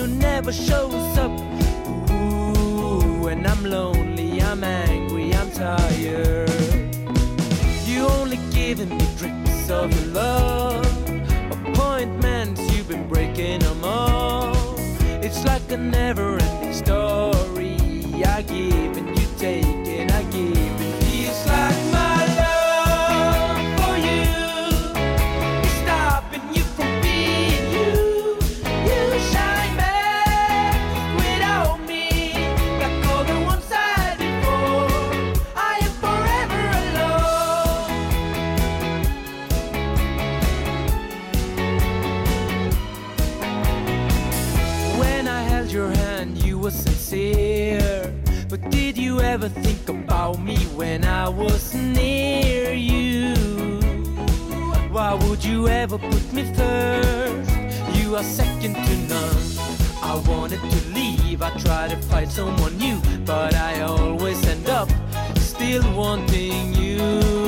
who never shows up. Ooh, when I'm lonely, I'm angry, I'm tired. You only giving me drips of your love. Appointments, you've been breaking them all. It's like a never-ending story. I give and you take and I give. It feels like my love for you is stopping you from being you. You shine back without me, like all the ones I had before. I am forever alone. When I held your hand, you were sincere. But did you ever think about me when I was near you? Why would you ever put me first? You are second to none. I wanted to leave, I tried to find someone new, but I always end up still wanting you.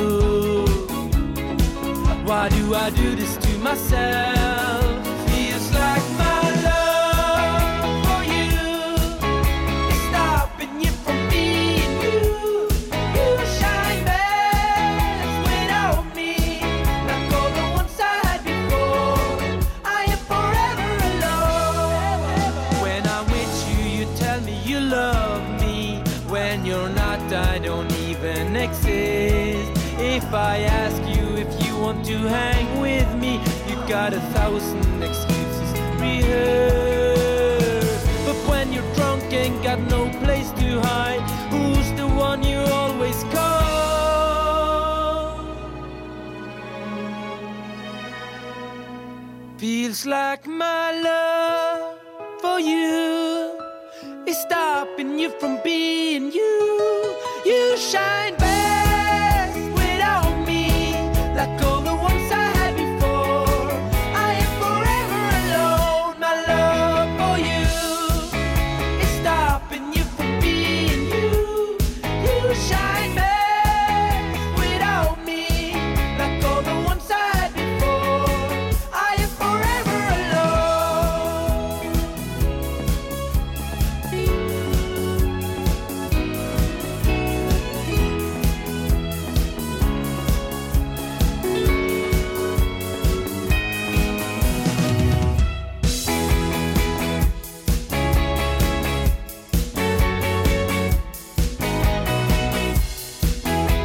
Why do I do this to myself? Feels like my love for you is stopping you from being you. You shine best without me, like all the ones I had before. I am forever alone. When I'm with you, you tell me you love me. When you're not, I don't even exist. If I ask you if you want to hang with me, you got 1,000 excuses rehearsed. But when you're drunk and got no place to hide, who's the one you always call? Feels like my love for you is stopping you from being you.